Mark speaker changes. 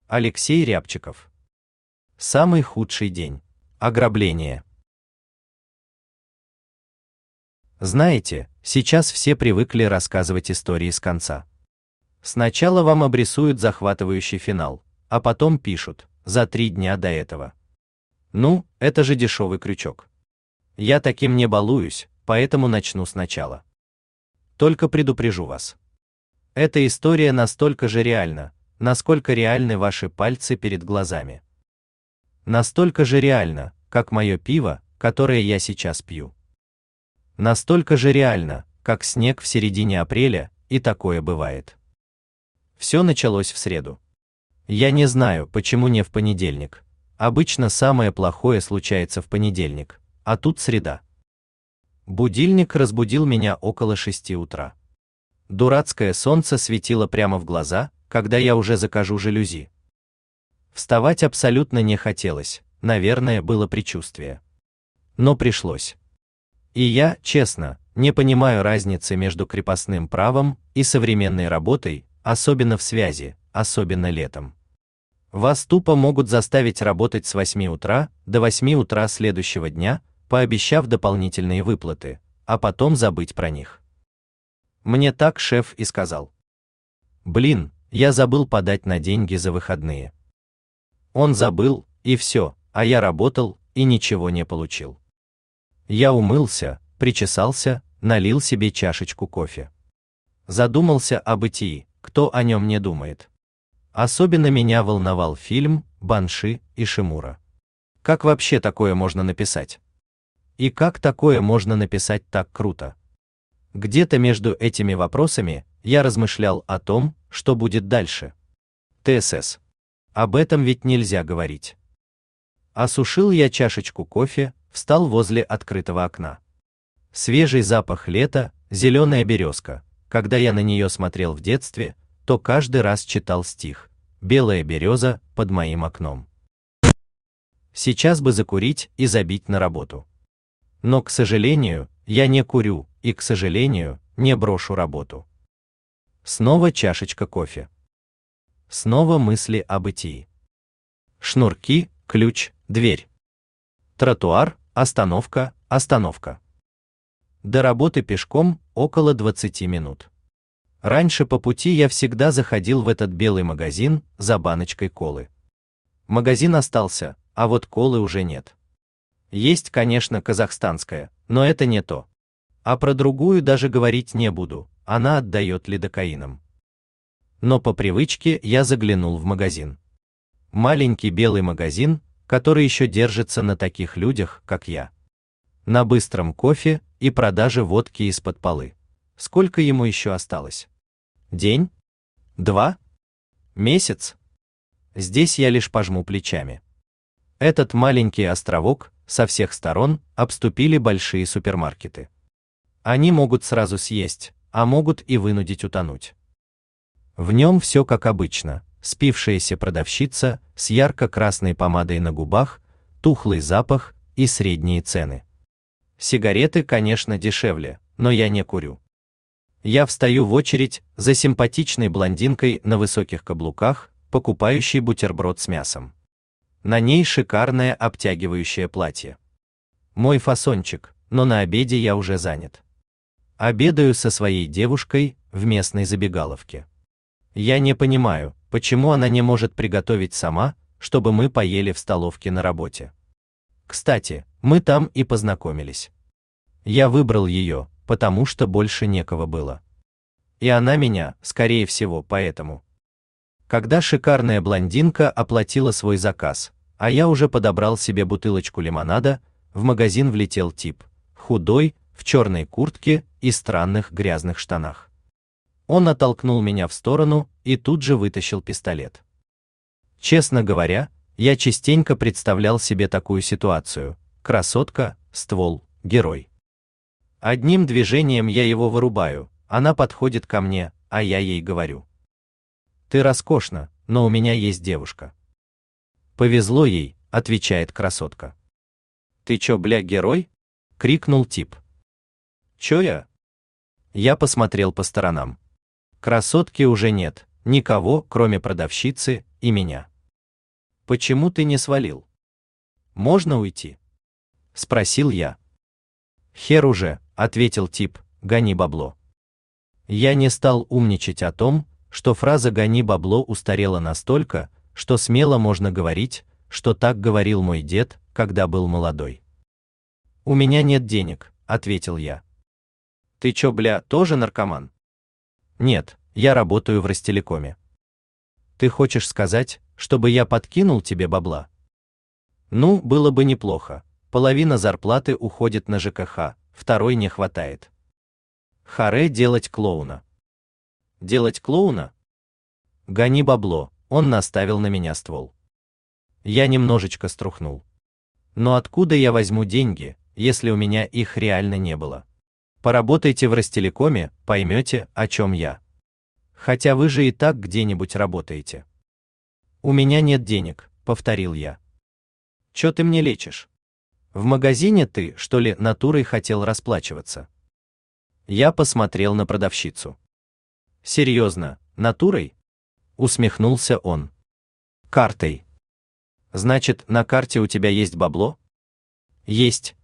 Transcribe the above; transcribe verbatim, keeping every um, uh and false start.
Speaker 1: Алексей Рябчиков. Самый худший день. Ограбление. Знаете, сейчас все привыкли рассказывать истории с конца. Сначала вам обрисуют захватывающий финал, а потом пишут за три дня до этого. Ну, это же дешевый крючок. Я таким не балуюсь, поэтому начну сначала. Только предупрежу вас. Эта история настолько же реальна, насколько реальны ваши пальцы перед глазами. Настолько же реально, как мое пиво, которое я сейчас пью. Настолько же реально, как снег в середине апреля, и такое бывает. Все началось в среду. Я не знаю, почему не в понедельник. Обычно самое плохое случается в понедельник, а тут среда. Будильник разбудил меня около шести утра. Дурацкое солнце светило прямо в глаза, когда я уже закажу жалюзи. Вставать абсолютно не хотелось, наверное, было предчувствие. Но пришлось. И я, честно, не понимаю разницы между крепостным правом и современной работой, особенно в связи, особенно летом. Вас тупо могут заставить работать с восьми утра до восьми утра следующего дня, пообещав дополнительные выплаты, а потом забыть про них. Мне так шеф и сказал. Блин, я забыл подать на деньги за выходные. Он забыл, и все, а я работал, и ничего не получил. Я умылся, причесался, налил себе чашечку кофе. Задумался о бытии, кто о нем не думает. Особенно меня волновал фильм «Банши и Шимура». Как вообще такое можно написать? И как такое можно написать так круто? Где-то между этими вопросами я размышлял о том, что будет дальше. ТСС. Об этом ведь нельзя говорить. Осушил я чашечку кофе, встал возле открытого окна. Свежий запах лета, зеленая березка. Когда я на нее смотрел в детстве, то каждый раз читал стих «Белая береза под моим окном». Сейчас бы закурить и забить на работу. Но, к сожалению, я не курю и, к сожалению, не брошу работу. Снова чашечка кофе. Снова мысли о бытии. Шнурки, ключ, дверь. Тротуар, остановка, остановка. До работы пешком около двадцати минут. Раньше по пути я всегда заходил в этот белый магазин за баночкой колы. Магазин остался, а вот колы уже нет. Есть, конечно, казахстанская, но это не то. А про другую даже говорить не буду, она отдает лидокаином. Но по привычке я заглянул в магазин. Маленький белый магазин, который еще держится на таких людях, как я. На быстром кофе и продаже водки из-под полы. Сколько ему еще осталось? День? Два? Месяц? Здесь я лишь пожму плечами. Этот маленький островок со всех сторон обступили большие супермаркеты. Они могут сразу съесть, а могут и вынудить утонуть. В нем все как обычно: спившаяся продавщица с ярко-красной помадой на губах, тухлый запах и средние цены. Сигареты, конечно, дешевле, но я не курю. Я встаю в очередь за симпатичной блондинкой на высоких каблуках, покупающей бутерброд с мясом. На ней шикарное обтягивающее платье. Мой фасончик, но на обеде я уже занят. Обедаю со своей девушкой в местной забегаловке. Я не понимаю, почему она не может приготовить сама, чтобы мы поели в столовке на работе. Кстати, мы там и познакомились. Я выбрал ее, потому что больше некого было. И она меня, скорее всего, поэтому. Когда шикарная блондинка оплатила свой заказ, а я уже подобрал себе бутылочку лимонада, в магазин влетел тип, худой, в черной куртке и странных грязных штанах. Он оттолкнул меня в сторону и тут же вытащил пистолет. Честно говоря, я частенько представлял себе такую ситуацию: красотка, ствол, герой. Одним движением я его вырубаю, она подходит ко мне, а я ей говорю: «Ты роскошна, но у меня есть девушка». «Повезло ей», — отвечает красотка. «Ты чё, бля, герой?» — крикнул тип. «Чё я?» Я посмотрел по сторонам. Красотки уже нет, никого, кроме продавщицы и меня. Почему ты не свалил? Можно уйти? Спросил я. Хер уже, ответил тип, гони бабло. Я не стал умничать о том, что фраза «гони бабло» устарела настолько, что смело можно говорить, что так говорил мой дед, когда был молодой. У меня нет денег, ответил я. Ты чё, бля, тоже наркоман? Нет, я работаю в Ростелекоме. Ты хочешь сказать, чтобы я подкинул тебе бабла? Ну, было бы неплохо. Половина зарплаты уходит на ЖКХ, второй не хватает. Харе делать клоуна. Делать клоуна? Гони бабло, он наставил на меня ствол. Я немножечко струхнул. Но откуда я возьму деньги, если у меня их реально не было? Поработайте в Ростелекоме, поймете, о чем я. Хотя вы же и так где-нибудь работаете. У меня нет денег, повторил я. Чё ты мне лечишь? В магазине ты, что ли, натурой хотел расплачиваться? Я посмотрел на продавщицу. Серьезно, натурой? Усмехнулся он. Картой. Значит, на карте у тебя есть бабло? Есть,